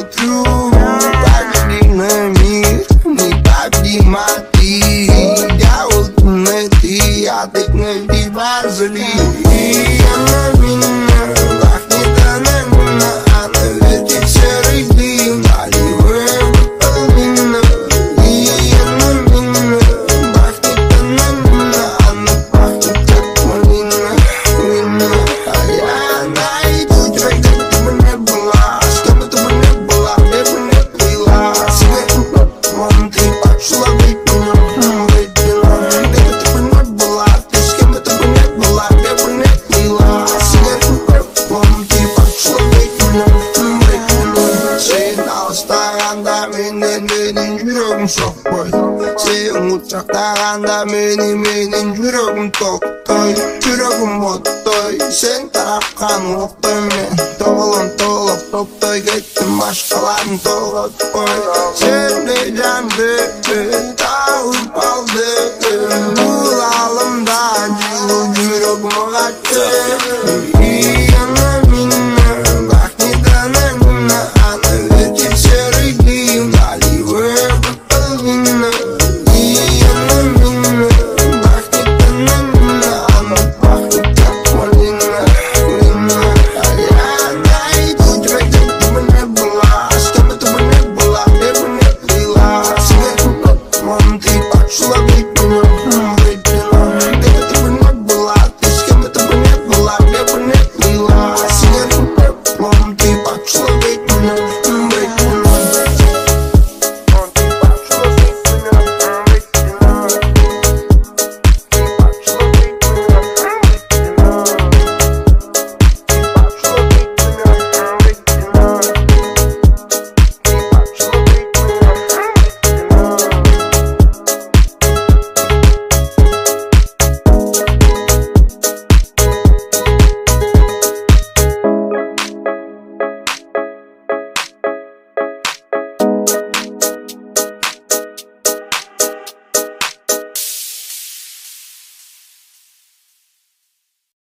смотрю, погляди на мир, непобедима ты. Я улыбный ты, а ты гневный базали. Она меня пахнет, она меня, она вертит серый дым, наливая бутылина. И она меня пахнет, она меня, она пахнет как малина, вина. А я найду тебя, где бы ты бы не была, с кем бы ты бы не была, где бы не плыла. Сигарету вон ты пошла быть меня, где бы ты бы не была, ты с кем бы ты бы не была, где бы не плыла. Сигарету вон ты пошла быть меня. Sen alstaranda benim yüreğim sokmay. Sen uçaklarında benim yüreğim toktay. Yüreğim ottoy, sen tarafkan ottoy. Men toğulun toğulup toptoy, gittim başkalarını toğutpoy. Sen de candı, dağılıp aldı.